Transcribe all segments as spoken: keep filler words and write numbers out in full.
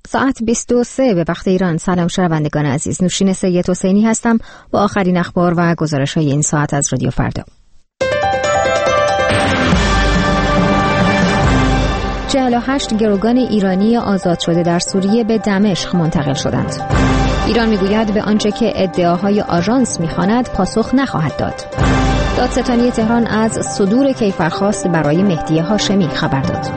ساعت بیست و سه به وقت ایران. سلام شنوندگان عزیز، نوشین سید حسینی هستم با آخرین اخبار و گزارش‌های این ساعت از رادیو فردا. چهل و هشت گروگان ایرانی آزاد شده در سوریه به دمشق منتقل شدند. ایران میگوید به آنچه که ادعاهای آژانس میخواند پاسخ نخواهد داد. دادستانی تهران از صدور کیفرخواست برای مهدی هاشمی خبر داد.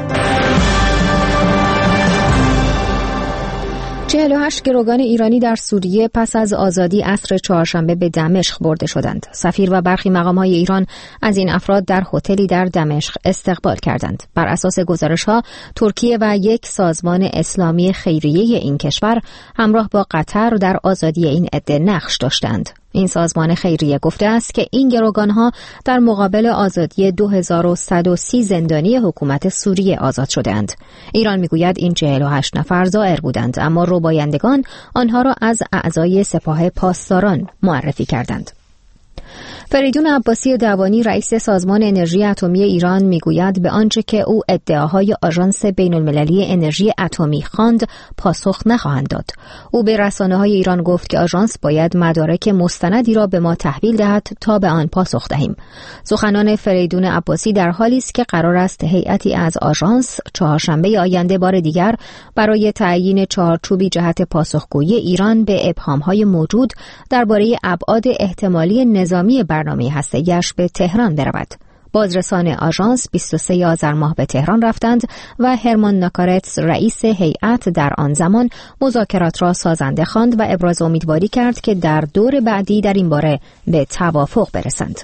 چهل و هشت گروگان ایرانی در سوریه پس از آزادی عصر چهارشنبه به دمشق برده شدند. سفیر و برخی مقام‌های ایران از این افراد در هتلی در دمشق استقبال کردند. بر اساس گزارش‌ها ترکیه و یک سازمان اسلامی خیریه این کشور همراه با قطر در آزادی این عده نقش داشتند. این سازمان خیریه گفته است که این گروگانها در مقابل آزادی دو هزار و صد و سی زندانی حکومت سوریه آزاد شدند. ایران میگوید این چهل و هشت نفر زائر بودند، اما ربایندگان آنها را از اعضای سپاه پاسداران معرفی کردند. فریدون عباسی دعوانی رئیس سازمان انرژی اتمی ایران میگوید به آنچه که او ادعاهای آژانس بین‌المللی انرژی اتمی خواند پاسخ نخواهند داد. او به رسانه‌های ایران گفت که آژانس باید مدارک مستندی را به ما تحویل دهد تا به آن پاسخ دهیم. سخنان فریدون عباسی در حالی است که قرار است هیئتی از آژانس چهارشنبه آینده بار دیگر برای تعیین چارچوبی جهت پاسخگویی ایران به ابهام‌های موجود درباره ابعاد احتمالی نظامی برنامه هسته‌ایش به تهران برود. بازرسان آژانس بیست و سه آذر ماه به تهران رفتند و هرمان ناکارتس رئیس هیئت در آن زمان مذاکرات را سازنده خواند و ابراز امیدواری کرد که در دور بعدی در این باره به توافق برسند.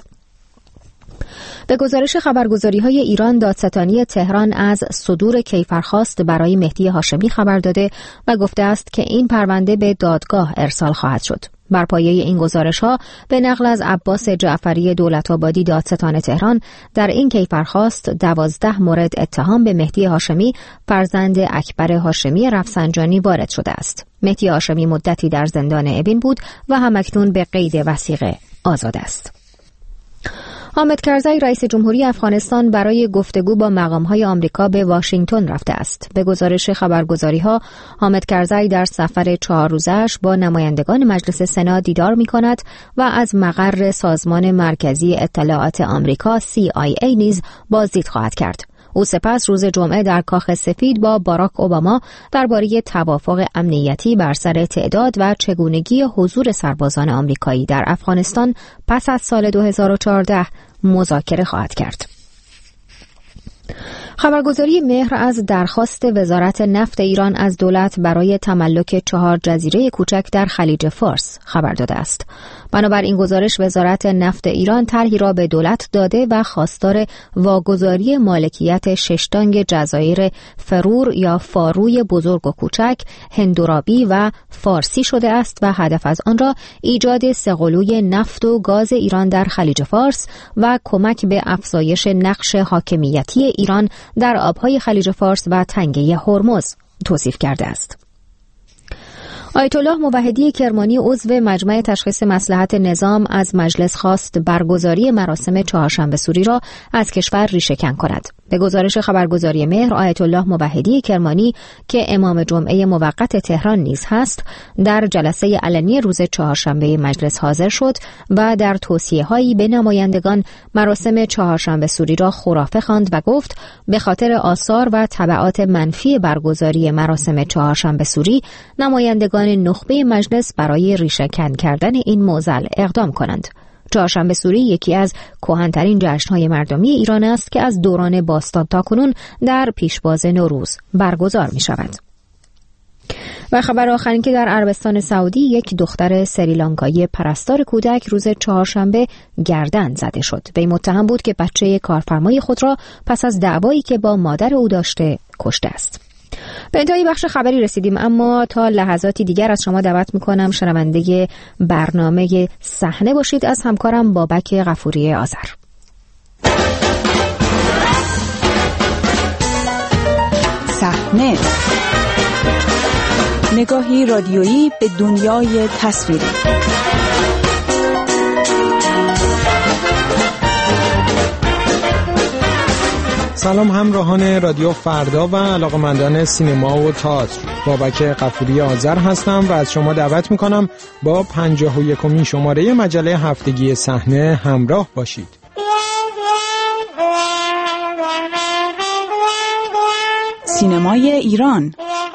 به گزارش خبرگزاری‌های ایران، دادستانی تهران از صدور کیفرخواست برای مهدی هاشمی خبر داده و گفته است که این پرونده به دادگاه ارسال خواهد شد. بر پایه این گزارش‌ها به نقل از عباس جعفری دولت‌آبادی دادستان تهران در این کیفرخواست دوازده مورد اتهام به مهدی هاشمی فرزند اکبر هاشمی رفسنجانی وارد شده است. مهدی هاشمی مدتی در زندان اوین بود و همکنون به قید وثیقه آزاد است. حامد کرزی رئیس جمهوری افغانستان برای گفتگو با مقام‌های آمریکا به واشنگتن رفته است. به گزارش خبرگزاری‌ها حامد کرزی در سفر چهار روزه‌اش با نمایندگان مجلس سنا دیدار می‌کند و از مقر سازمان مرکزی اطلاعات آمریکا سی آی ای نیز بازدید خواهد کرد. او سپس روز جمعه در کاخ سفید با باراک اوباما درباره توافق امنیتی بر سر تعداد و چگونگی حضور سربازان آمریکایی در افغانستان پس از سال دو هزار و چهارده مذاکره خواهد کرد. خبرگزاری مهر از درخواست وزارت نفت ایران از دولت برای تملک چهار جزیره کوچک در خلیج فارس خبر داده است. بنابر این گزارش وزارت نفت ایران طرحی را به دولت داده و خواستار واگذاری مالکیت ششتانگ جزایر فرور یا فاروی بزرگ و کوچک، هندورابی و فارسی شده است و هدف از آن را ایجاد سه‌قلوی نفت و گاز ایران در خلیج فارس و کمک به افزایش نقش حاکمیتی ایران در آبهای خلیج فارس و تنگه هرمز توصیف کرده است. آیت الله موحدی کرمانی عضو مجمع تشخیص مصلحت نظام از مجلس خواست برگزاری مراسم چهارشنبه سوری را از کشور ریشه‌کن کند. به گزارش خبرگزاری مهر، آیت الله موحدی کرمانی که امام جمعه موقت تهران نیز هست، در جلسه علنی روز چهارشنبه مجلس حاضر شد و در توصیه‌هایی به نمایندگان مراسم چهارشنبه سوری را خرافه خواند و گفت به خاطر آثار و تبعات منفی برگزاری مراسم چهارشنبه سوری نمایندگان نخبه مجلس برای ریشه‌کن کردن این معضل اقدام کنند. چهارشنبه سوری یکی از کهن‌ترین جشن‌های مردمی ایران است که از دوران باستان تاکنون در پیشواز نوروز برگزار می‌شود. و خبر آخرین که در عربستان سعودی یک دختر سریلانکایی پرستار کودک روز چهارشنبه گردن زده شد. وی متهم بود که بچه کارفرمای خود را پس از دعوایی که با مادر او داشته کشته است. به انتهای بخش خبری رسیدیم، اما تا لحظاتی دیگر از شما دعوت میکنم شنونده برنامه صحنه باشید از همکارم بابک غفوری آذر. صحنه، نگاهی رادیویی به دنیای تصویری. سلام همراهان رادیو فردا و علاقه‌مندان سینما و تئاتر. بابک غفوری آذر هستم و از شما دعوت میکنم با پنجاه و یکمین شماره مجله هفتگی صحنه همراه باشید. سینمای ایران.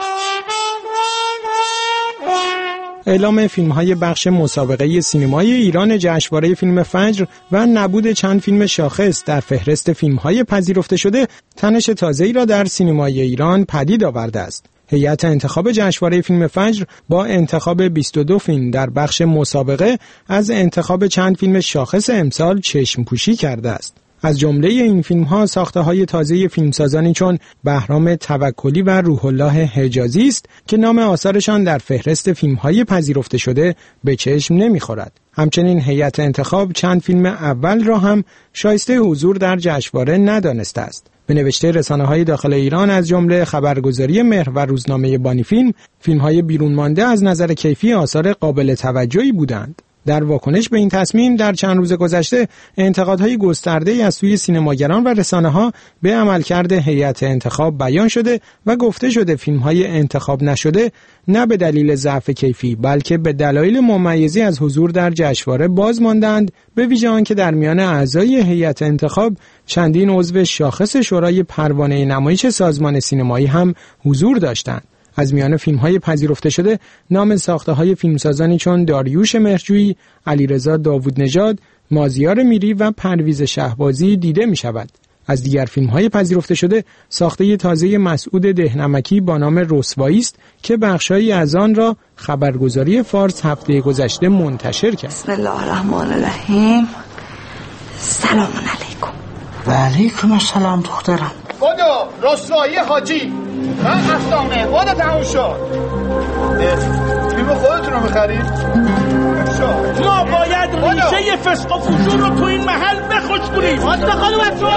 اعلام فیلم‌های بخش مسابقه سینمای ایران جشنواره فیلم فجر و نبود چند فیلم شاخص در فهرست فیلم‌های پذیرفته شده تنش تازه‌ای را در سینمای ایران پدید آورده است. هیئت انتخاب جشنواره فیلم فجر با انتخاب بیست و دو فیلم در بخش مسابقه از انتخاب چند فیلم شاخص امسال چشم پوشی کرده است. از جمله این فیلم‌ها ساخته‌های تازه فیلمسازانی چون بهرام توکلی و روح الله حجازی است که نام آثارشان در فهرست فیلم‌های پذیرفته شده به چشم نمی‌خورد. همچنین هیئت انتخاب چند فیلم اول را هم شایسته حضور در جشنواره ندانسته است. به نوشته رسانه‌های داخل ایران از جمله خبرگزاری مهر و روزنامه بانی فیلم، فیلم‌های بیرون مانده از نظر کیفی آثار قابل توجهی بودند. در واکنش به این تصمیم در چند روز گذشته انتقادهای گسترده‌ای از سوی سینماگران و رسانه‌ها به عملکرد هیئت انتخاب بیان شده و گفته شده فیلم‌های انتخاب نشده نه به دلیل ضعف کیفی بلکه به دلایل ممیزی از حضور در جشنواره باز ماندند، به ویژه آنکه در میان اعضای هیئت انتخاب چندین عضو شاخص شورای پروانه نمایش سازمان سینمایی هم حضور داشتند. از میان فیلم‌های پذیرفته شده نام ساخته‌های فیلمسازانی چون داریوش مهرجویی، علیرضا داوود نژاد، مازیار میری و پرویز شهبازی دیده می‌شود. از دیگر فیلم‌های پذیرفته شده ساخته تازه مسعود دهنمکی با نام رسوایی است که بخشایی از آن را خبرگزاری فارس هفته گذشته منتشر کرد. بسم الله الرحمن الرحیم. سلام علیکم. و علیکم السلام دخترم. بودو رسوایی حاجی من افسانه بودو تموم شد. فیلم خودتون رو میخرید؟ ما باید ریشه فسق و فجور رو تو این محل بخوش کنیم. واسه خانم افسانه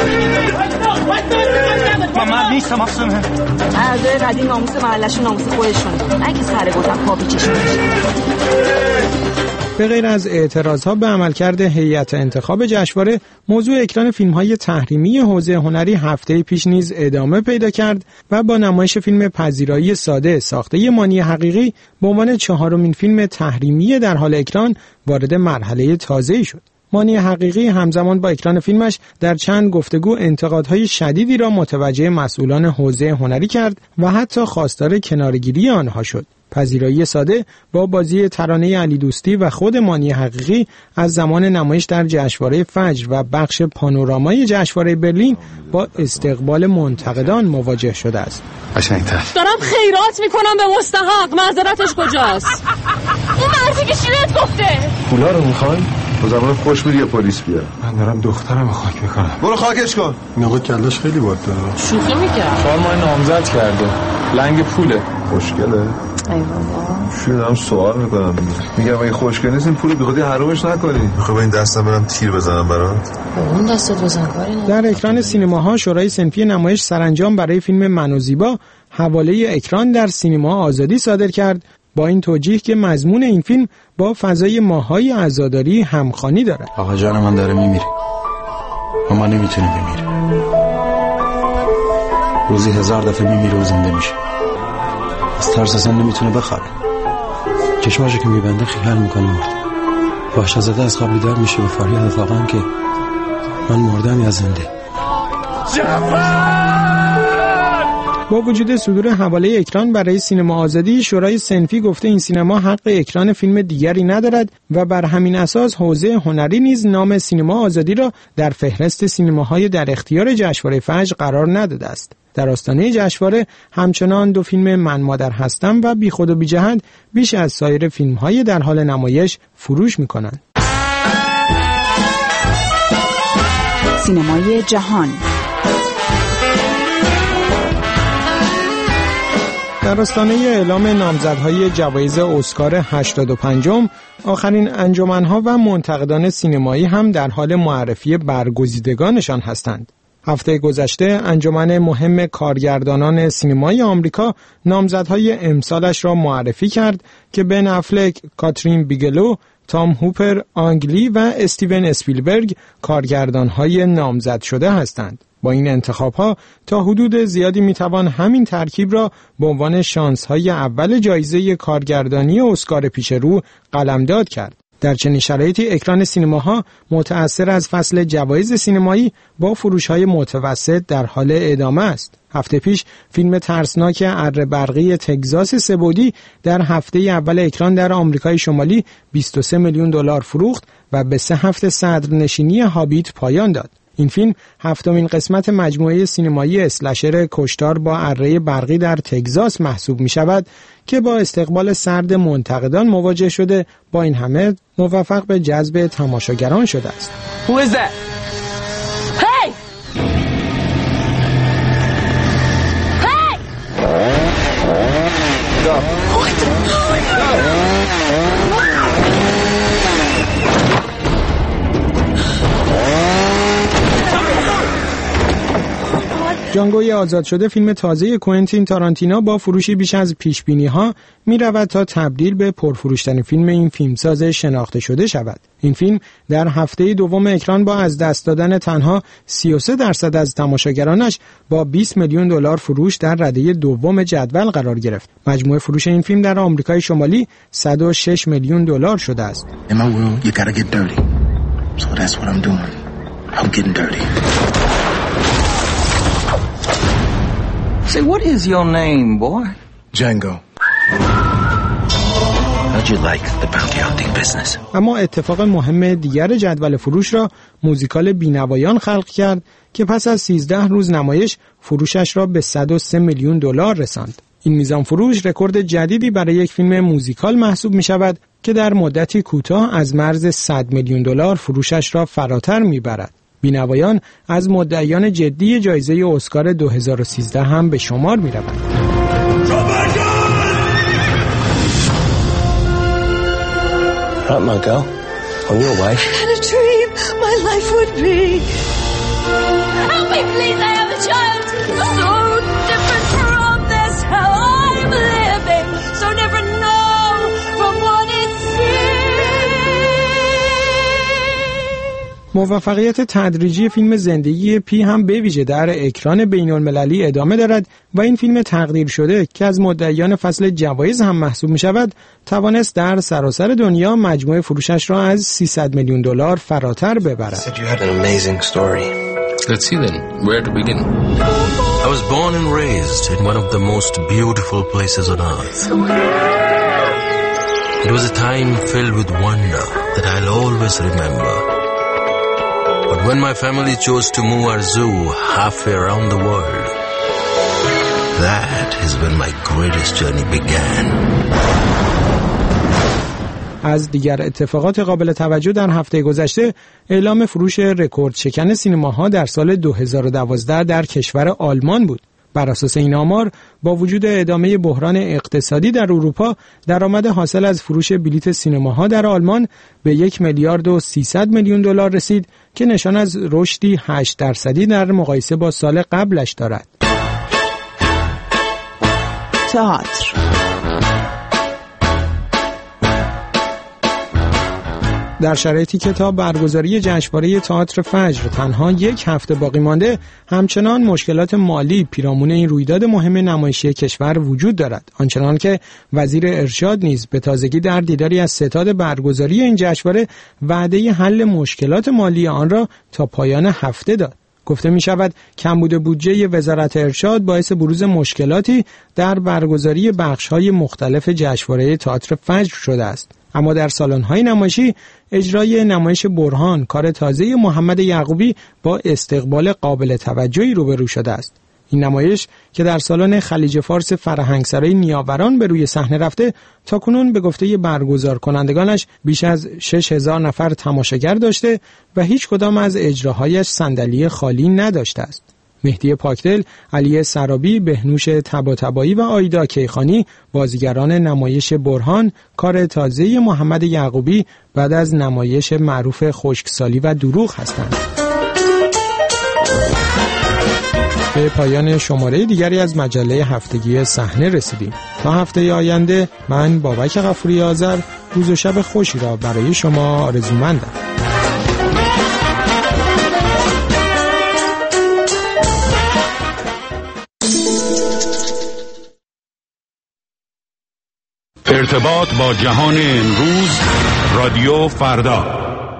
ما من نیستم افسانه. اعضای قدیم ناموس محلشون ناموس خودشون نه که سر گفتم پا پیچشون به غیر از اعتراضها به عملکرد هیئت انتخاب جشنواره، موضوع اکران فیلم‌های تحریمی حوزه هنری هفته پیش نیز ادامه پیدا کرد و با نمایش فیلم پذیرایی ساده ساخته مانی حقیقی به عنوان چهارمین فیلم تحریمی در حال اکران وارد مرحله تازه‌ای شد. مانی حقیقی همزمان با اکران فیلمش در چند گفتگو انتقادهای شدیدی را متوجه مسئولان حوزه هنری کرد و حتی خواستار کنارگیری آنها شد. پذیرایی ساده با بازی ترانه علی دوستی و خود مانی حقیقی از زمان نمایش در جشنواره فجر و بخش پانورامای جشنواره برلین با استقبال منتقدان مواجه شده است. قشنگ‌تر. دارم خیرات میکنم به مستحق، معذرتش کجاست؟ اون مرزی که شیرت گفته. پولا رو میخوای؟ با زمان خوش میری یا پلیس بیار؟ من دارم دخترم خاک میکنم. برو خاکش کن. این آقا کلش خیلی باد داره. شوخی میکرد. چهار ماه نامزد کرده. لنگ پوله. خوشگله. ای بابا. شو دارم سوال میکنم. میگم اگه خوشگل نیست این پولو بیخودی حرومش نکنی. میخوام این دستم برم تیر بزنم برات. اون دستت بزن کاری نه. در اکران سینماها شورای صنفی نمایش سرانجام برای فیلم من و زیبا حواله اکران در سینما آزادی صادر کرد با این توجیه که مضمون این فیلم با فضای ماهای عزاداری همخوانی دارد. آقا جان من داره میمیره. اما نمیتونه بمیره. روزی هزار دفعه میمیره و زنده میشه. از ترس اصلا نمیتونه بخوابه. چشماشو که میبنده خیال میکنه مرده. باشه زده از خواب بیدار میشه به فریاد واقعا که من مردم یا زنده. با وجود صدور حواله اکران برای سینما آزادی، شورای صنفی گفته این سینما حق اکران فیلم دیگری ندارد و بر همین اساس حوزه هنری نیز نام سینما آزادی را در فهرست سینماهای در اختیار جشنواره فجر قرار نداده است. در آستانه جشنواره همچنان دو فیلم من مادر هستم و بی خود و بی جهت بیش از سایر فیلم‌های در حال نمایش فروش می‌کنند. سینمای جهان. در آستانه اعلام نامزدهای جوایز اسکار هشتاد و پنجم، آخرین انجمن‌ها و منتقدان سینمایی هم در حال معرفی برگزیدگانشان هستند. هفته گذشته انجمن مهم کارگردانان سینمای آمریکا نامزدهای امسالش را معرفی کرد که بن افلک، کاترین بیگلو، تام هوپر، آنگ لی و استیون اسپیلبرگ کارگردانهای نامزد شده هستند. با این انتخاب‌ها تا حدود زیادی میتوان همین ترکیب را به عنوان شانس‌های اول جایزه کارگردانی اسکار پیش رو قلمداد کرد. در چنین شرایطی اکران سینماها متأثر از فصل جوایز سینمایی با فروش‌های متوسط در حال ادامه است. هفته پیش فیلم ترسناک اره برقی تگزاس سه‌بعدی در هفته اول اکران در آمریکای شمالی بیست و سه میلیون دلار فروخت و به سه هفته صدرنشینی هابیت پایان داد. این فیلم هفتمین قسمت مجموعه سینمایی اسلشر کشتار با اره برقی در تگزاس محسوب می شود که با استقبال سرد منتقدان مواجه شده، با این همه موفق به جذب تماشاگران شده است. Who is that? Hey! Hey! Go. What the جانگوی آزاد شده فیلم تازه کوئنتین تارانتینو با فروشی بیش از پیشبینی‌ها می‌رود تا تبدیل به پرفروش‌ترین فیلم این فیلمساز شناخته شده شود. این فیلم در هفته دوم اکران با از دست دادن تنها سی و سه درصد از تماشاگرانش با بیست میلیون دلار فروش در رده دوم جدول قرار گرفت. مجموع فروش این فیلم در آمریکای شمالی صد و شش میلیون دلار شده است. In my world, you gotta get dirty. So that's what I'm doing. I'm getting dirty. Say, what is your name, boy? Django. How'd you like the bounty hunting business? اما اتفاق مهم دیگر جدول فروش را موزیکال بینوایان خلق کرد که پس از سیزده روز نمایش فروشش را به صد و سه میلیون دلار رساند. این میزان فروش رکورد جدیدی برای یک فیلم موزیکال محسوب می شود که در مدتی کوتاه از مرز صد میلیون دلار فروشش را فراتر می برد. بینوایان از مدعیان جدی جایزه اسکار دو هزار و سیزده هم به شمار می روند. Right, my girl. On your way. I had a dream my life would be. Help me, please, I have a child. So different from this hell I'm living. So different now from what it seems. موفقیت تدریجی فیلم زندگی پی هم به ویژه در اکران بین‌المللی ادامه دارد و این فیلم تقدیر شده که از مدعیان فصل جوایز هم محسوب می شود توانست در سراسر دنیا مجموع فروشش را از سیصد میلیون دلار فراتر ببرد. Let's see then, where to begin? I was born and raised in one of the most beautiful places on earth. It was a time filled with wonder that I'll always remember. But when my family chose to move our zoo halfway around the world, that is when my greatest journey began. از دیگر اتفاقات قابل توجه در هفته گذشته اعلام فروش رکورد شکن سینماها در سال دو هزار و دوازده در کشور آلمان بود. بر اساس این آمار با وجود ادامه بحران اقتصادی در اروپا درآمد حاصل از فروش بلیت سینماها در آلمان به یک میلیارد و سیصد میلیون دلار رسید که نشان از رشدی هشت درصدی در مقایسه با سال قبلش دارد. تئاتر در شرایطی که تا برگزاری جشنواره تئاتر فجر تنها یک هفته باقی مانده، همچنان مشکلات مالی پیرامون این رویداد مهم نمایشی کشور وجود دارد. آنچنان که وزیر ارشاد نیز به تازگی در دیداری از ستاد برگزاری این جشنواره وعده حل مشکلات مالی آن را تا پایان هفته داد. گفته می شود کمبود بودجه وزارت ارشاد باعث بروز مشکلاتی در برگزاری بخش‌های مختلف جشنواره تئاتر فجر شده است. اما در سالن‌های نمایشی اجرای نمایش برهان، کار تازه محمد یعقوبی، با استقبال قابل توجهی روبرو شده است. این نمایش که در سالن خلیج فارس فرهنگسرای نیاوران به روی صحنه رفته، تاکنون به گفته برگزار کنندگانش بیش از شش هزار نفر تماشاگر داشته و هیچ کدام از اجراهایش صندلی خالی نداشته است. مهدی پاکدل، علی سرابی، بهنوش طباطبایی و آیدا کیخانی بازیگران نمایش برهان، کار تازه محمد یعقوبی بعد از نمایش معروف خشکسالی و دروغ هستند. به پایان شماره دیگری از مجله هفتگی صحنه رسیدیم. تا هفته آینده من بابک غفوری آذر روز و شب خوشی را برای شما آرزومندم. ارتباط با جهان امروز، رادیو فردا.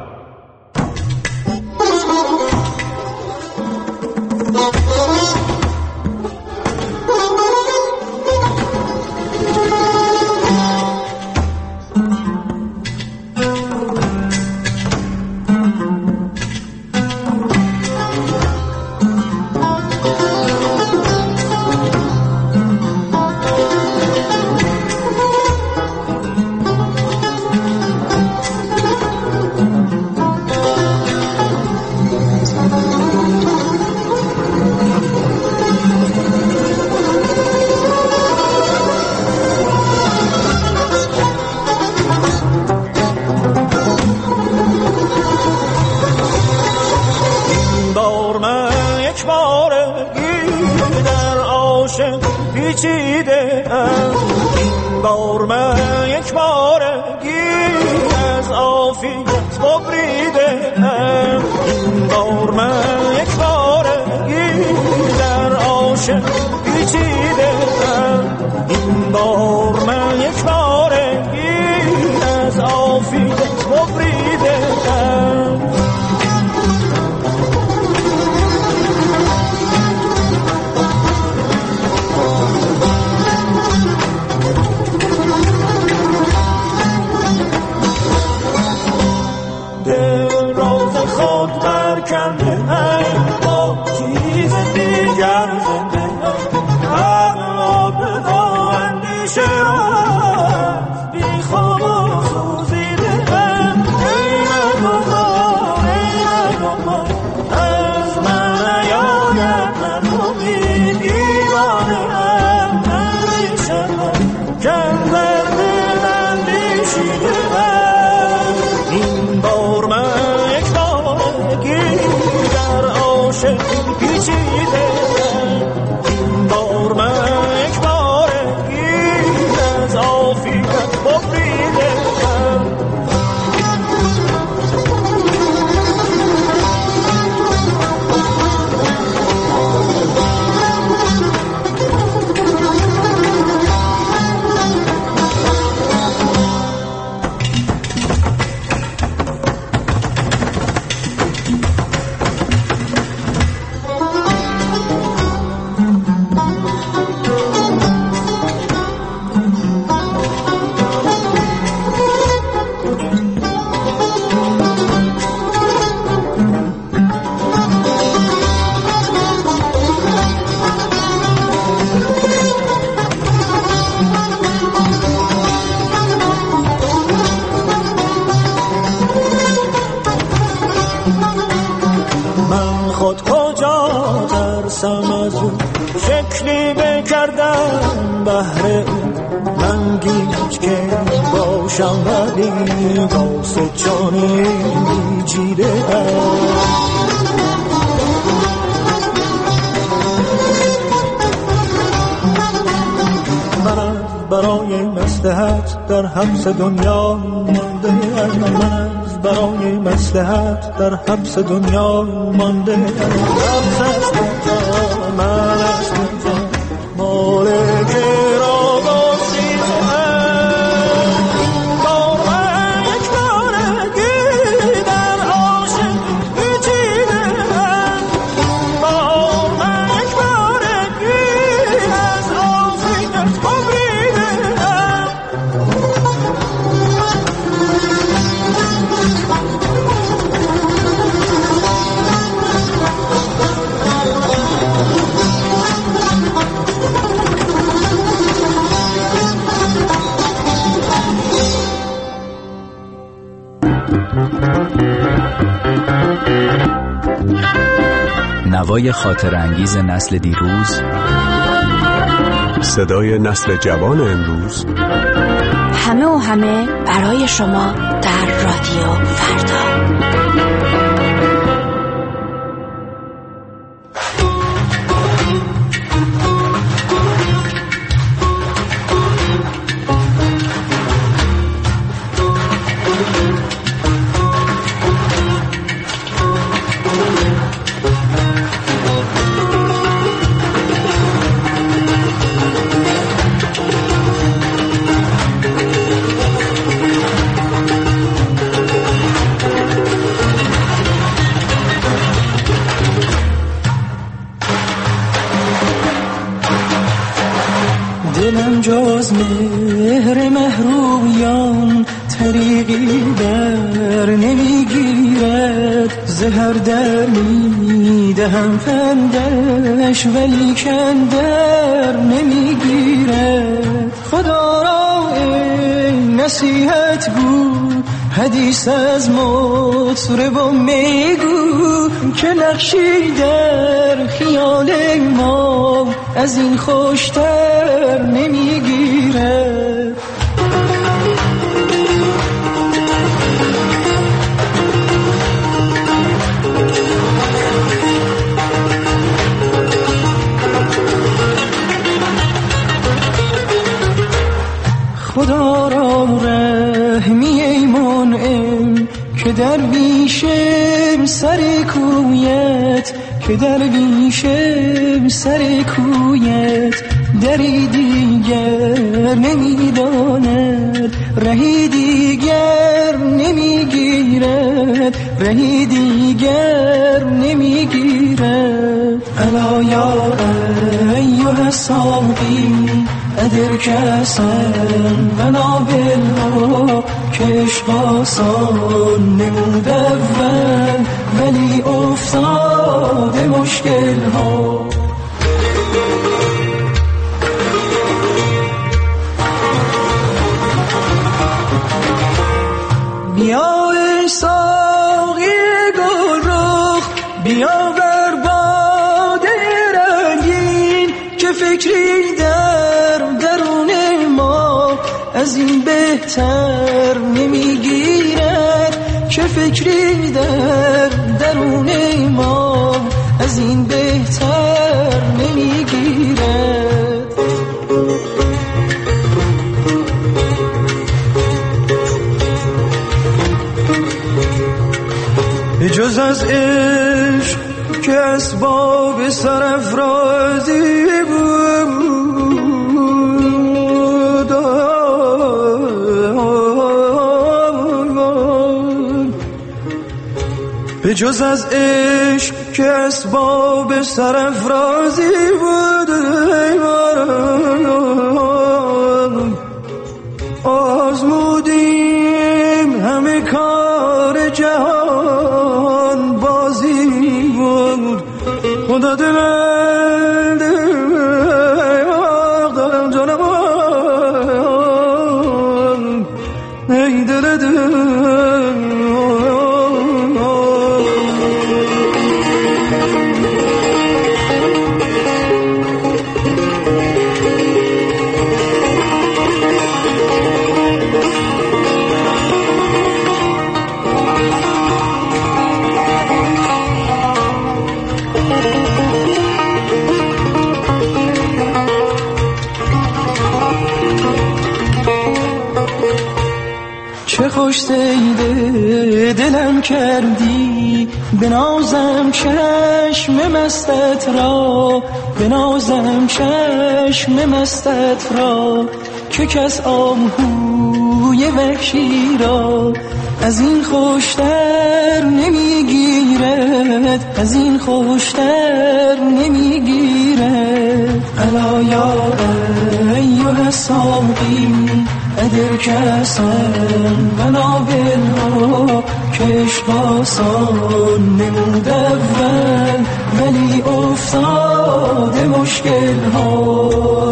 در حبس دنیا مانده من از برای مصلحت در حبس دنیا مانده حبس از کجا من از کجا مالک را باشیده این بار من یک بارگی در عاشق پیچیده این بار من یک بارگی از عاشقت ببریده نوای خاطر انگیز نسل دیروز، صدای نسل جوان امروز، همه و همه برای شما در رادیو فردا. دلم جز مهر محرویان طریقی در نمیگیرد، زهر در میدهم پندش ولی کن در نمیگیرد. خدا را این نصیحت گو، حدیث از مطرب و میگو که نقشی در خیال ما از این خوشتر نمیگیرد. خدا را رحمی ای منعم که درویشم سر کویت، که درویشم سر کویت دری دیگر نمیداند، رهی دیگر نمیگیرد، رهی دیگر نمیگیرد. الا یا ایها الساقی ادر کسن و نابلها که عشق آسان نمود اول ولی افتاد مشکل ها. بیا ای ساقی گل رخ، بیا بر باده رنگین که فکری در درون ما از این بهتر نمیگیرد، که فکری در درون ما از این بهتر نمیگیرد. جز از عشق که اسباب سرافرازی بود، به جز از عشق که اسباب سرافرازی بود، آزمودیم همه کار جهان بازی بود. خدا دل دارم جانم ای دل دل. خوش سیده دلم کردی، بنازم چشم مستت را، بنازم چشم مستت را که کس آهوی وحشی را از این خوشتر نمیگیرد، از این خوشتر نمیگیرد. الا یا ایها الساقی ادر کسن و نابلها که عشق آسان نمود اول ولی افتاد مشکل ها.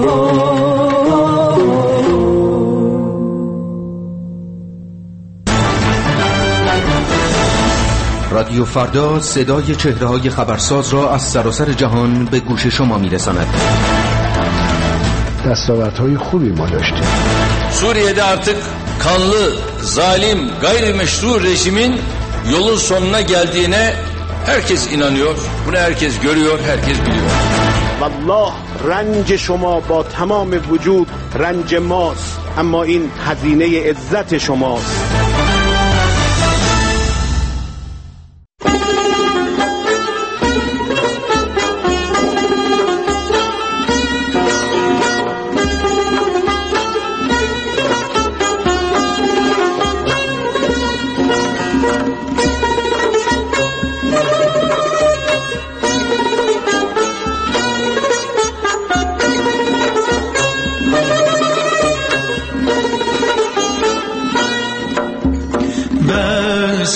رادیو فردا صدای چهره‌های خبرساز را از سراسر جهان به گوش شما می‌رساند. دستاوردهای خوبی ما داشتیم. Suriye'de artık kanlı, zalim, gayrimeşru rejimin yolun sonuna geldiğine herkes inanıyor. Bunu herkes görüyor, herkes biliyor. والله رنج شما با تمام وجود رنج ماست، اما این هزینه عزت شماست.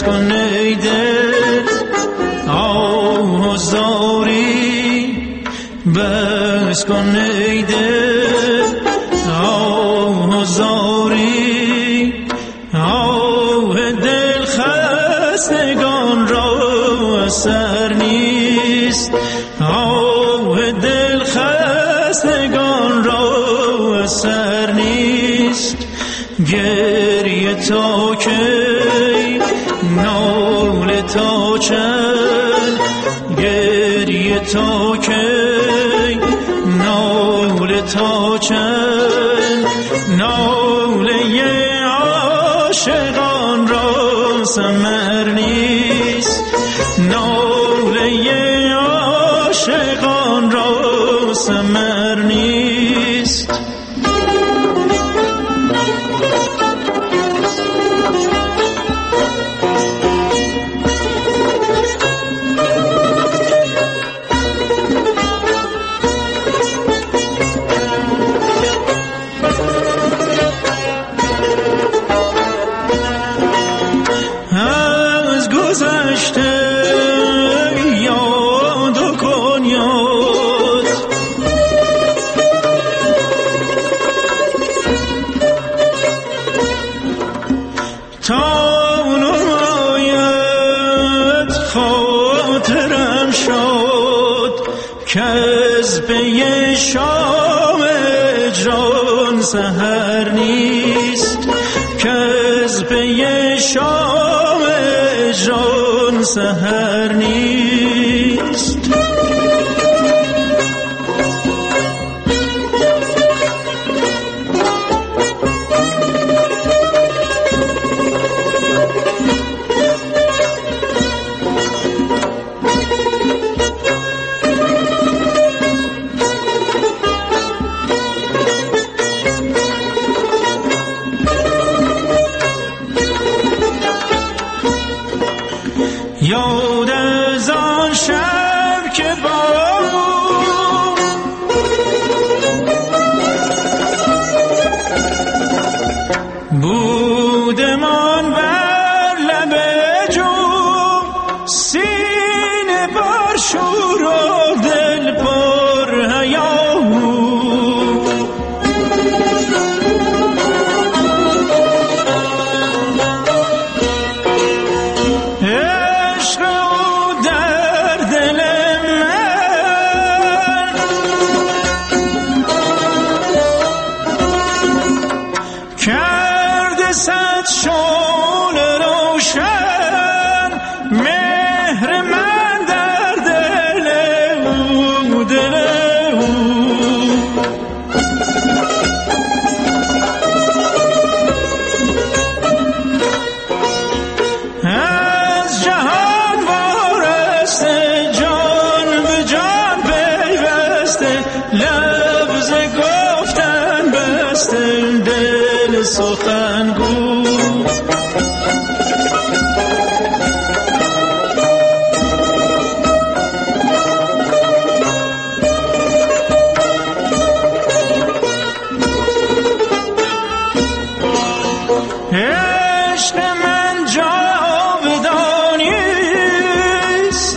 کن ای دل آه زاری بس کن ای دل آه زاری آه دل خستگان را اثر نیست آه دل خستگان را اثر نیست گریه تا کی ناله تا چند گریه تا کی ناله تا چند ناله عاشقان را ثمر نیست ناله عاشقان را ثمر نیست سحر نیست کز پی شام اجران سحر نیست یاد از آن شب که با بودمان بر لب جوم سینه بر شور و دل پر هیاهو سخنگو عشق من جاودانی است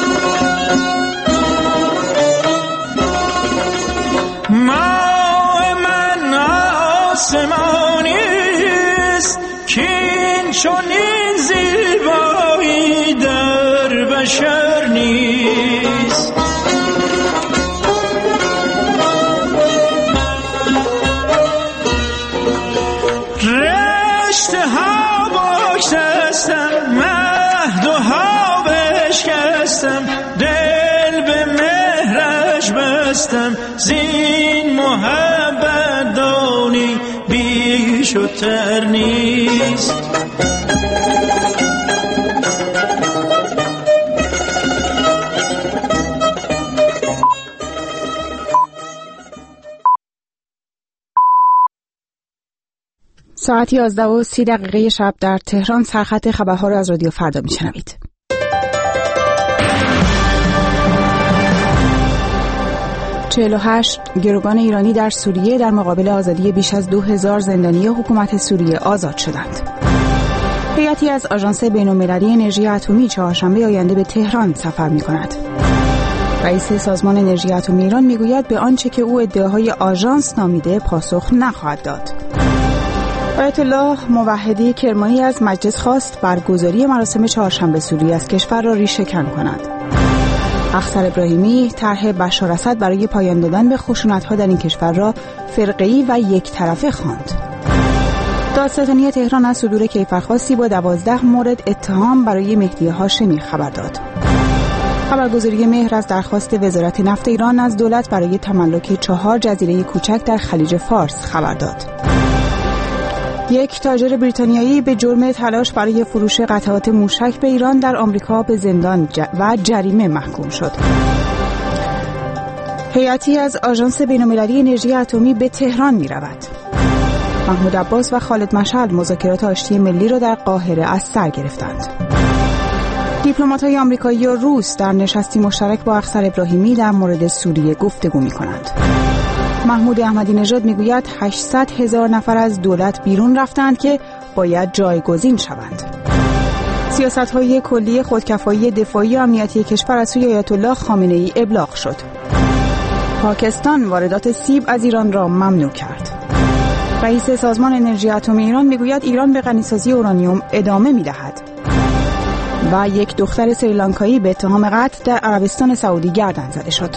ماه من آسمانی است کین چنین زیبایی در بشر نیست رشته ها بگسستم مهد و ها بشکستم دل به مهرش بستم زین محبت دانی بیش و تر نیست ساعت یازده و سی دقیقه شب در تهران سرخط خبرها را از رادیو فردا میشنوید. چهل و هشت گروگان ایرانی در سوریه در مقابل آزادی بیش از دو هزار زندانی حکومت سوریه آزاد شدند. هیئتی از آژانس بین‌المللی انرژی اتمی چهارشنبه آینده به تهران سفر می‌کند. رئیس سازمان انرژی اتمی ایران میگوید به آنچه که او ادعاهای آژانس نامیده پاسخ نخواهد داد. آیت الله موحدی کرمانی از مجلس خواست برگزاری مراسم چهارشنبه سوری از کشور را ریشه‌کن کند. اخسر ابراهیمی طرح بشار اسد برای پایان دادن به خشونت‌ها در این کشور را فرقه‌ای و یک طرفه خواند. دادستانی تهران از صدور کیفرخواستی با دوازده مورد اتهام برای مهدی هاشمی خبر داد. خبرگزاری مهر از درخواست وزارت نفت ایران از دولت برای تملک چهار جزیره کوچک در خلیج فارس خبر داد. یک تاجر بریتانیایی به جرم تلاش برای فروش قطعات موشک به ایران در آمریکا به زندان و جریمه محکوم شد. هیئتی از آژانس بین‌المللی انرژی اتمی به تهران می رود. محمود عباس و خالد مشعل مذاکرات آشتی ملی را در قاهره از سر گرفتند. دیپلمات‌های آمریکایی و روس در نشستی مشترک با اخسر ابراهیمی در مورد سوریه گفتگو می‌کنند. محمود احمدی نژاد میگوید هشتصد هزار نفر از دولت بیرون رفتند که باید جایگزین شوند. سیاست‌های کلی خودکفایی دفاعی و امنیتی کشور از سوی آیت الله خامنه‌ای ابلاغ شد. پاکستان واردات سیب از ایران را ممنوع کرد. رئیس سازمان انرژی اتمی ایران میگوید ایران به غنیسازی اورانیوم ادامه می‌دهد. و یک دختر سریلانکایی به اتهام قتل در عربستان سعودی گردن زده شد.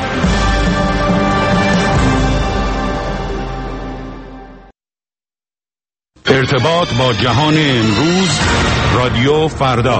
ارتباط با جهان امروز، رادیو فردا.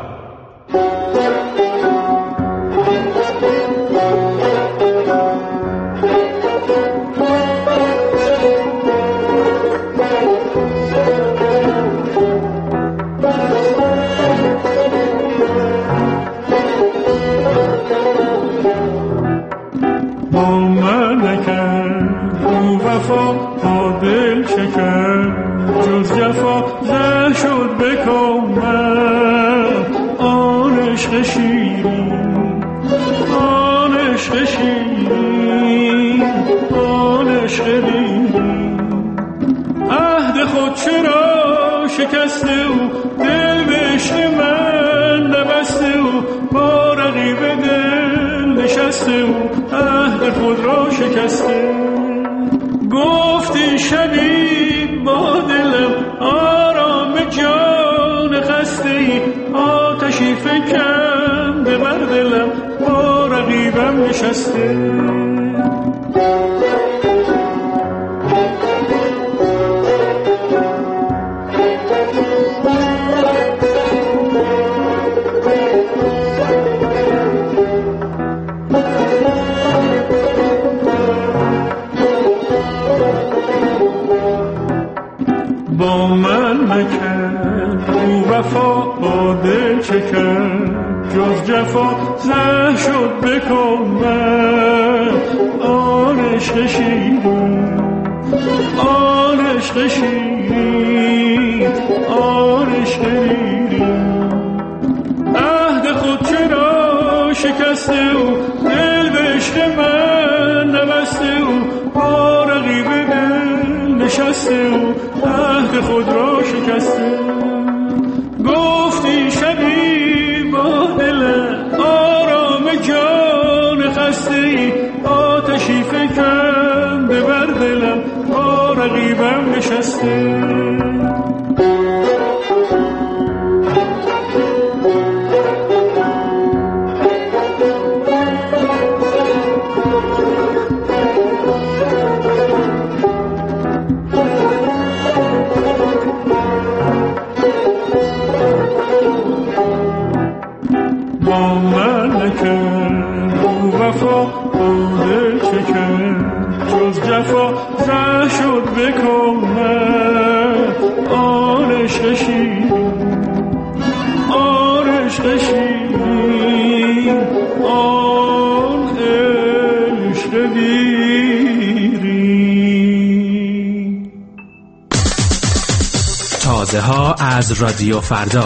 گفتی شبی با دلم آرام جان خسته ای، آتشی فکنده بر دلم با رقیبم نشسته. با من نکرد او وفا با دل چکرد، جز جفا زه شد بکن من. آن عشق شیرین، آن عشق شیرین، آن عشق شیرین، عهد خود چرا شکسته او، دل به عشق من نبسته او، با رقیب دل نشسته او، عهد خود را شکسته. گفتی شبی با دل آرام جان خسته ای، آتشی فکنده بر دلم با رقیبم نشسته. با من نکرد او وفا با دل چکرد، جز جفا زه شد بکن من. آن عشق شیرین، آن عشق شیرین، آن عشق دیرین. تازه ها از رادیو فردا.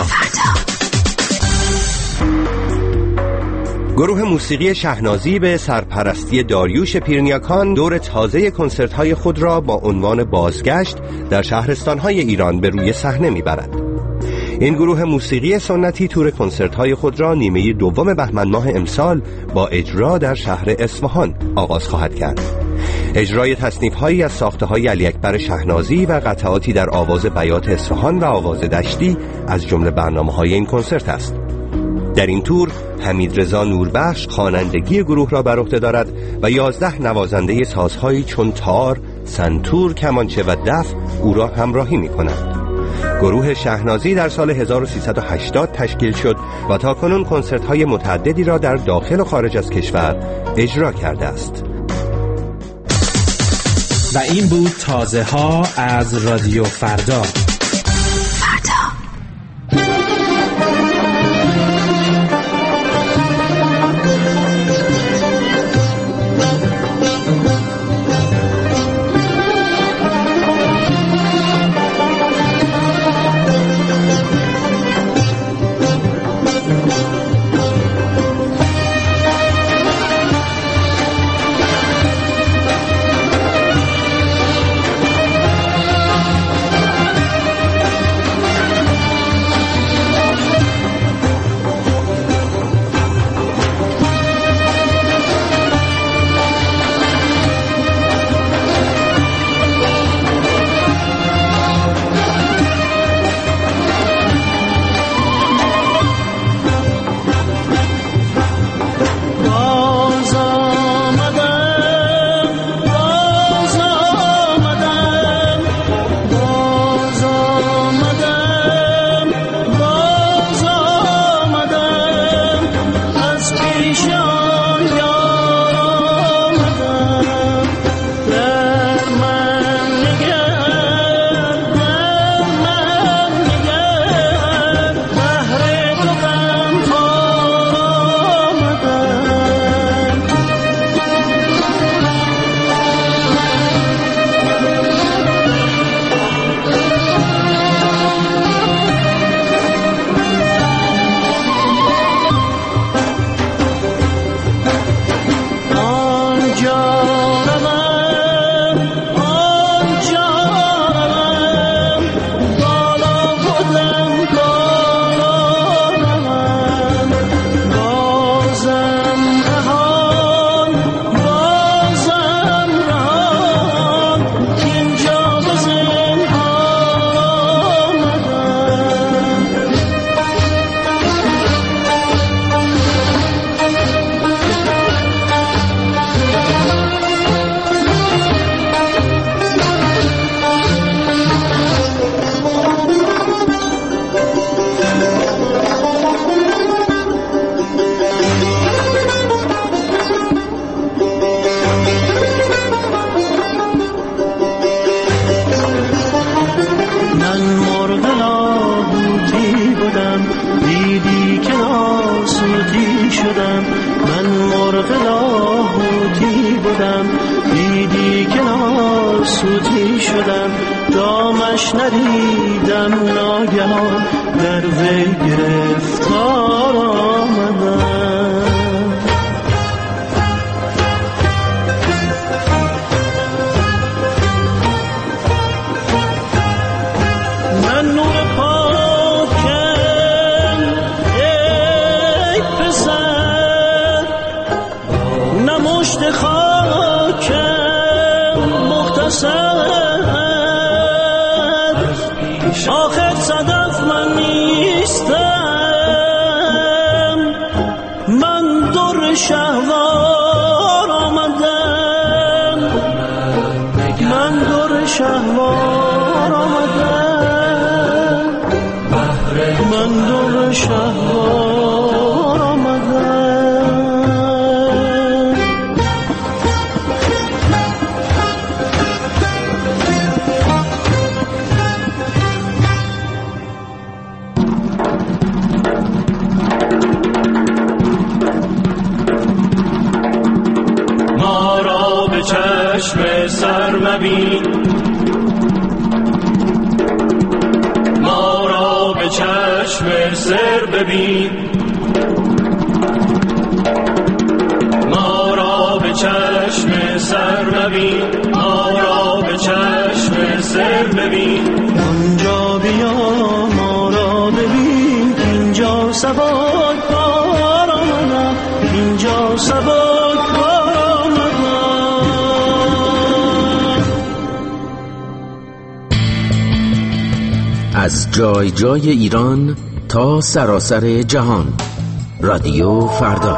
گروه موسیقی شهنازی به سرپرستی داریوش پیرنیاکان دور تازه کنسرت‌های خود را با عنوان بازگشت در شهرستان‌های ایران به روی صحنه می‌برد. این گروه موسیقی سنتی تور کنسرت‌های خود را نیمه دوم بهمن ماه امسال با اجرا در شهر اصفهان آغاز خواهد کرد. اجرای تصنیف‌هایی از ساخته‌های علی اکبر شهنازی و قطعاتی در آواز بیات اصفهان و آواز دشتی از جمله برنامه‌های این کنسرت است. در این تور حمیدرضا نوربخش خوانندگی گروه را بر عهده دارد و یازده نوازنده سازهایی چون تار، سنتور، کمانچه و دف او را همراهی می‌کنند. گروه شهنازی در سال هزار و سیصد و هشتاد تشکیل شد و تاکنون کنسرت‌های متعددی را در داخل و خارج از کشور اجرا کرده است. و این بود تازه ها از رادیو فردا. چشم سر مبین، ما را به چشم سر ببین، ما را به چشم سر مبین، ما را به چشم سر ببین، آنجا بیا ما را ببین. از جای جای ایران تا سراسر جهان. رادیو فردا.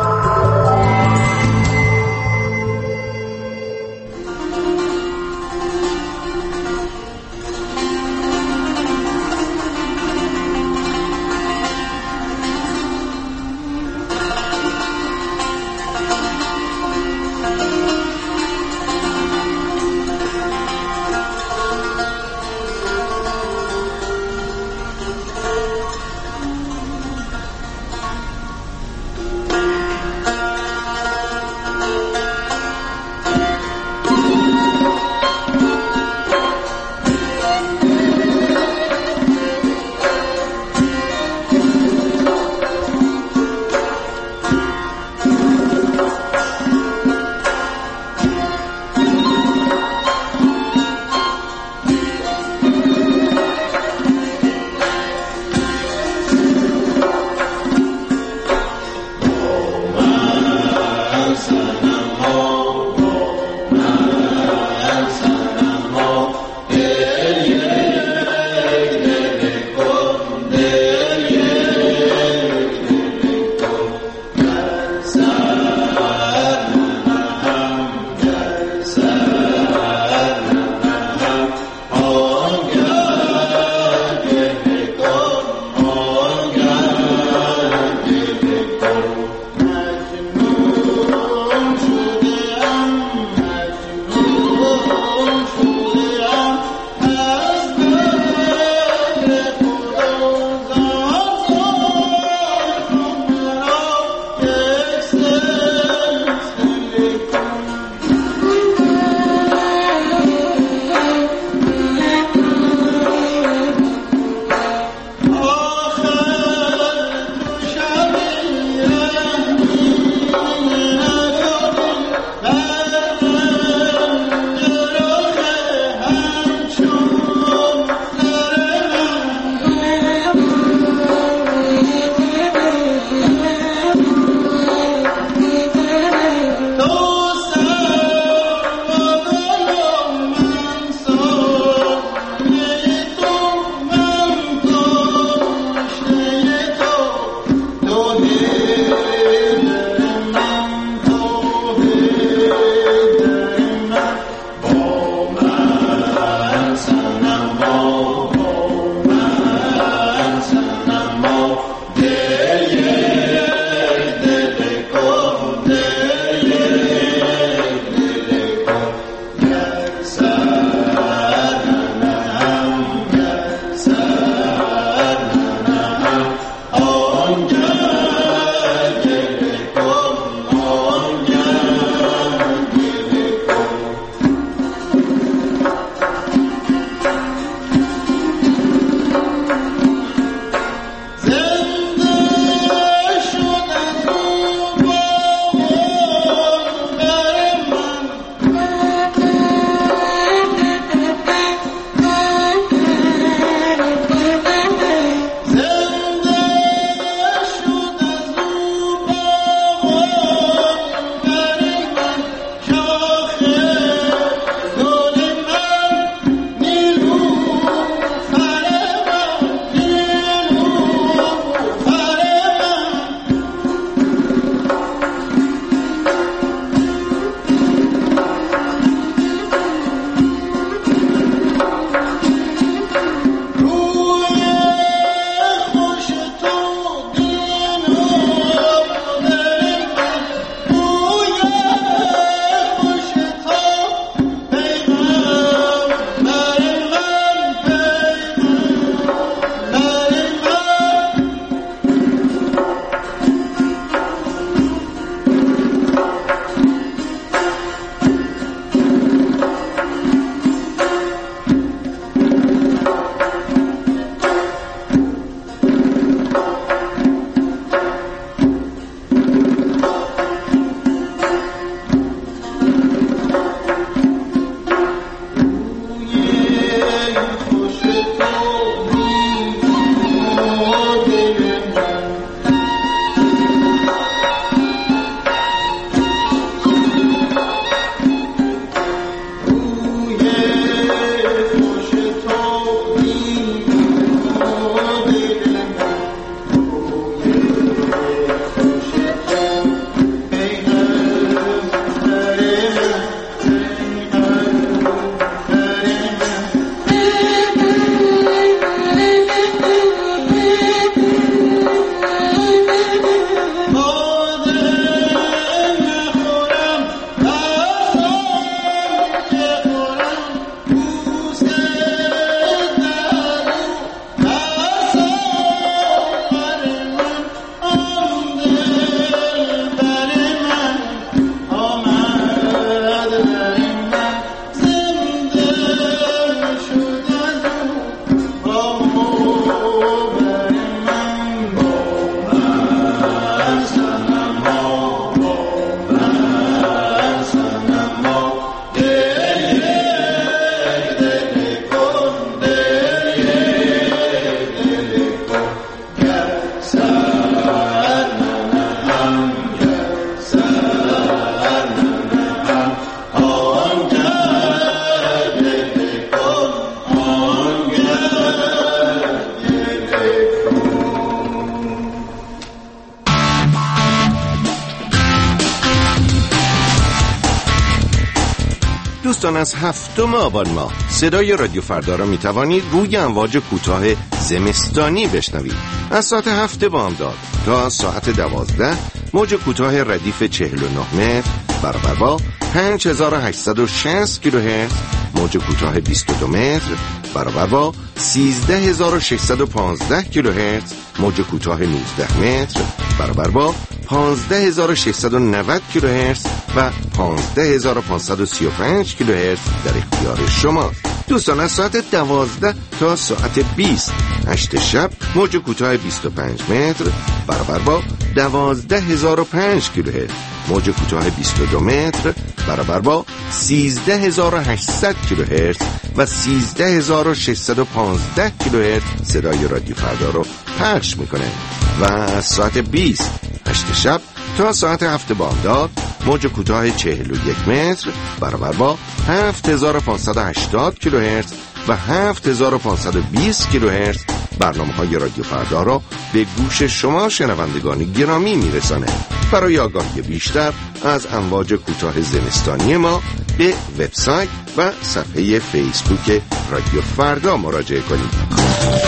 دوستان، از هفتم آبان ماه صدای رادیو فردا را می توانید روی امواج کوتاه زمستانی بشنوید. از ساعت هفت بامداد تا ساعت دوازده موج کوتاه ردیف چهل و نه متر برابر با پنج هزار و هشتصد و شصت کیلوهرتز، موج کوتاه بیست و دو متر برابر با سیزده هزار و ششصد و پانزده کیلوهرتز، موج کوتاه نوزده متر برابر با پانزده هزار و ششصد و نود کیلوهرتز و پانزده هزار و پانصد و سی و پنج کیلوهرتز در اختیار شما. دوستان، از ساعت دوازده تا ساعت بیست هشت شب موج کوتاه بیست و پنج متر برابر با دوازده هزار و پنج کیلوهرتز، موج کوتاه بیست و دو متر برابر با سیزده هزار و هشتصد کیلوهرتز و سیزده هزار و ششصد و پانزده کیلوهرتز صدای رادیو فردا رو پخش میکنه. و از ساعت بیست هشت شب تا ساعت هفت بامداد موج کوتاه چهل و یک متر برابر با هفت هزار و پانصد و هشتاد کیلوهرتز و هفت هزار و پانصد و بیست کیلوهرتز برنامه‌های رادیو فردا را به گوش شما شنوندگان گرامی میرسانه. برای آگاهی بیشتر از امواج کوتاه زمستانی ما به وبسایت و صفحه فیسبوک رادیو فردا مراجعه کنید.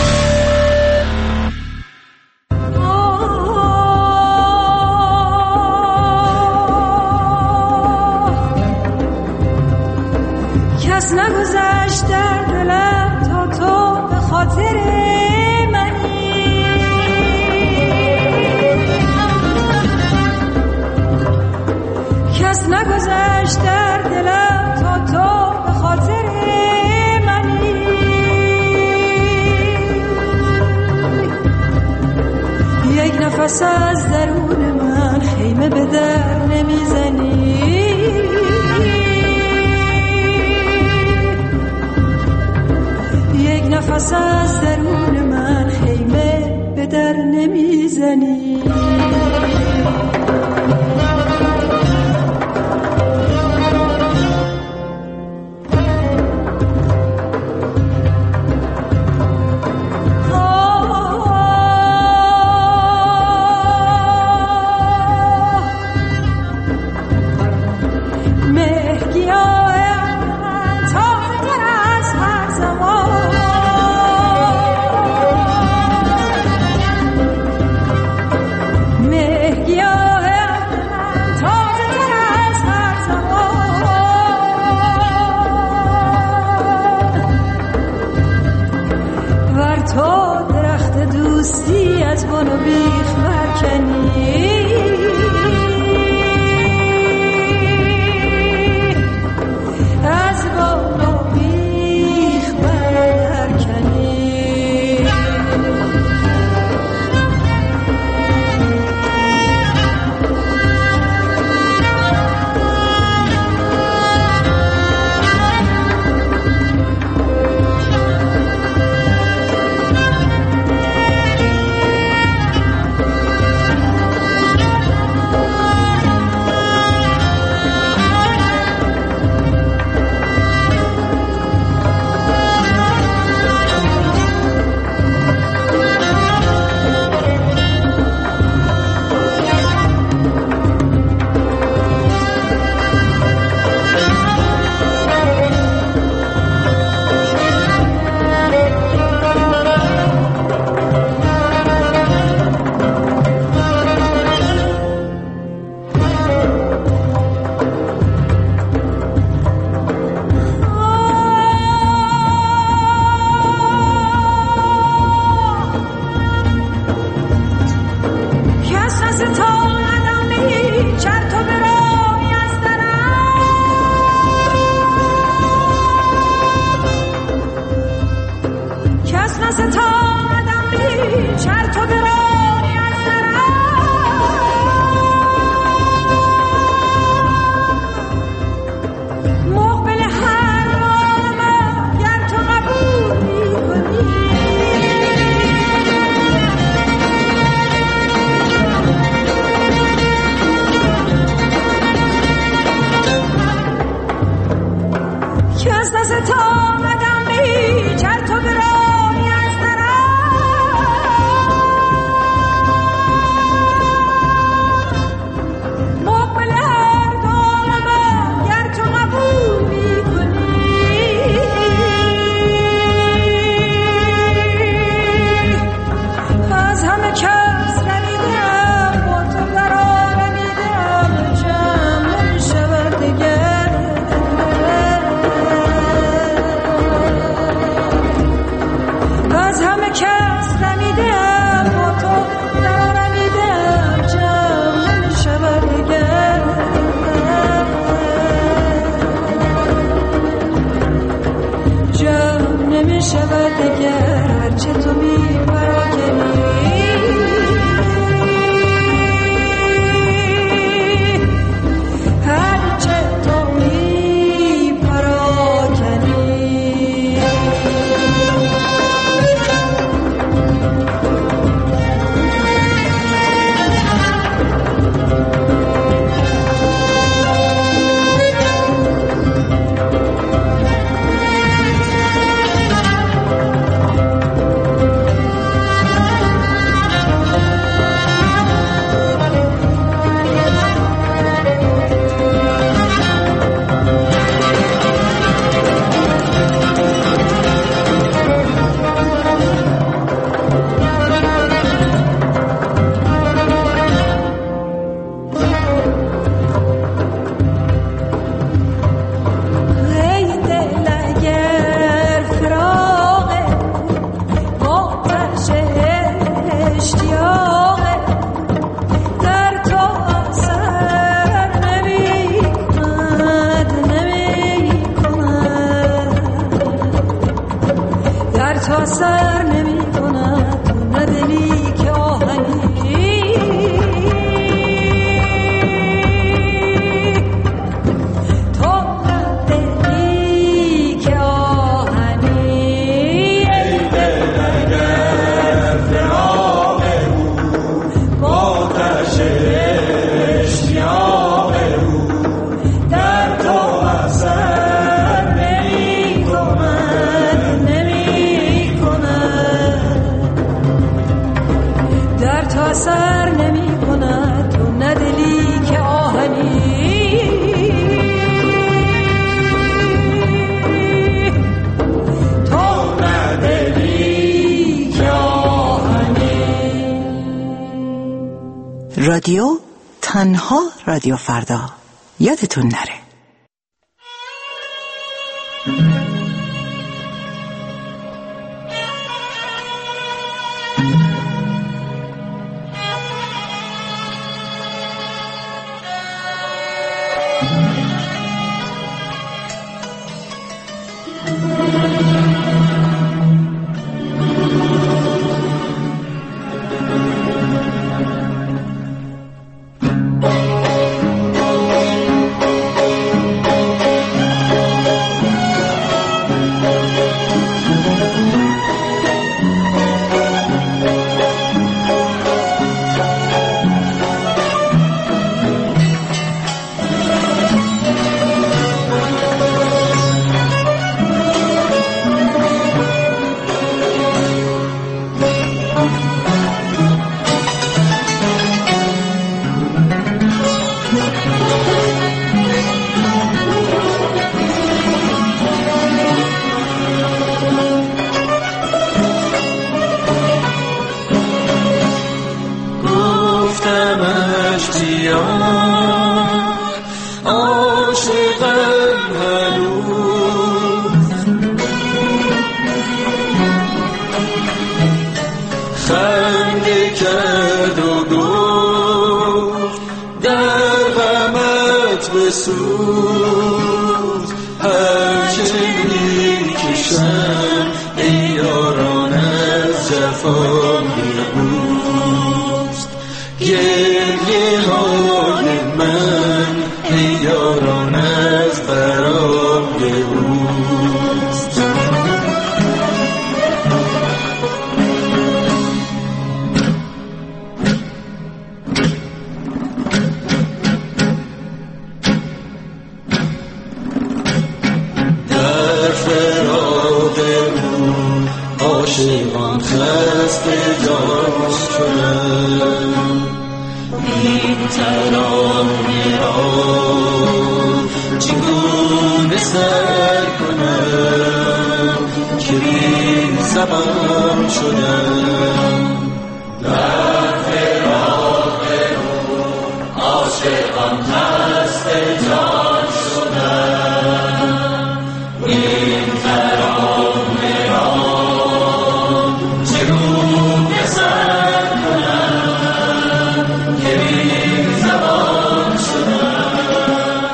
کس نگذشت در دلم تا تو به خاطر منی، کس نگذشت در دلم تا تو به خاطر منی. یک نفس از درون من خیمه به در نمیزنی، نفس از درون من خیمه به در نمیزنی. از دست تا آمدم بی چر تو برانی از درم شود اگر هرچه تو می پراکنی رادیو تنها رادیو فردا یادتون نره.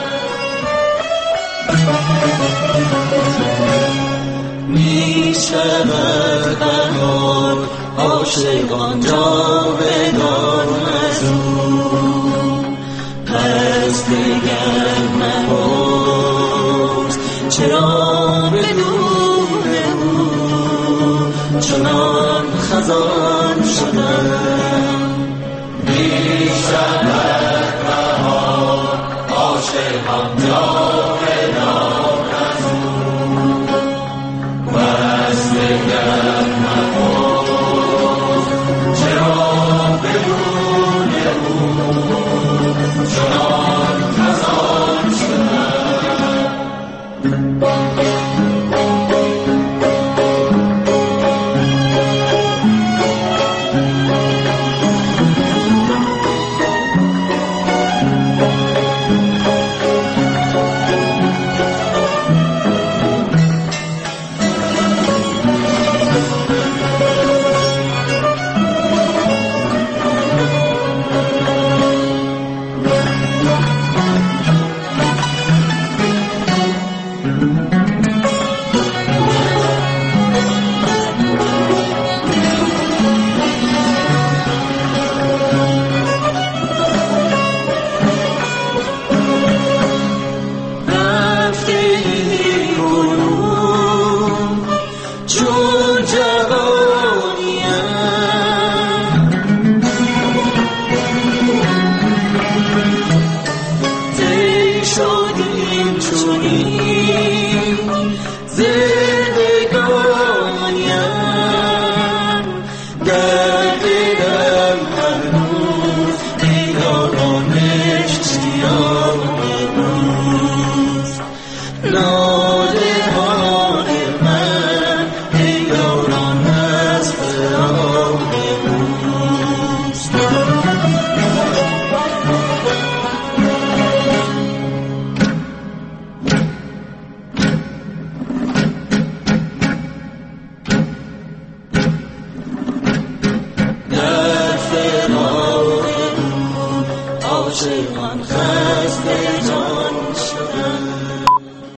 میشه شود بهار عاشقان جاودان از او پس دیگر مباز چرا بدون او چنان خزان شدم می شود بهار عاشقان جاودان از او پس دیگر مباز چرا بدون او چنان خزان شدم. عاشقان